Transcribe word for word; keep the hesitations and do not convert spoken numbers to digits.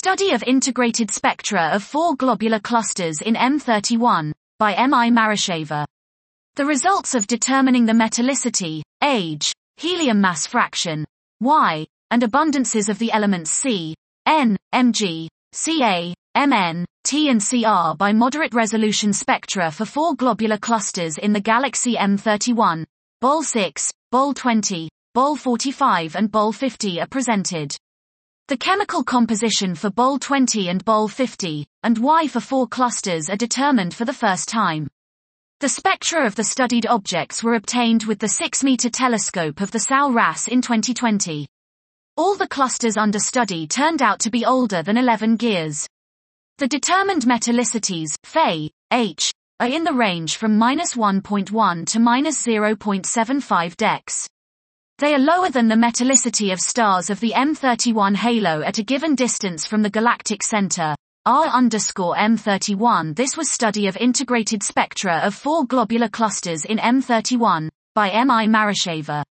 study of integrated spectra of four globular clusters in M thirty-one, by M I Marasheva. The results of determining the metallicity, age, helium mass fraction, Y, and abundances of the elements C, N, Mg, Ca, Mn, T and Cr by moderate resolution spectra for four globular clusters in the galaxy M thirty-one, B O L six, B O L twenty, B O L forty-five and B O L fifty are presented. The chemical composition for B O L twenty and B O L fifty, and Y for four clusters are determined for the first time. The spectra of the studied objects were obtained with the six meter telescope of the S A L R A S in twenty twenty. All the clusters under study turned out to be older than eleven gears. The determined metallicities, Fe, H, are in the range from minus one point one to minus zero point seven five dex. They are lower than the metallicity of stars of the M thirty-one halo at a given distance from the galactic center, R underscore M thirty-one. This was study of integrated spectra of four globular clusters in M thirty-one, by M I Marasheva.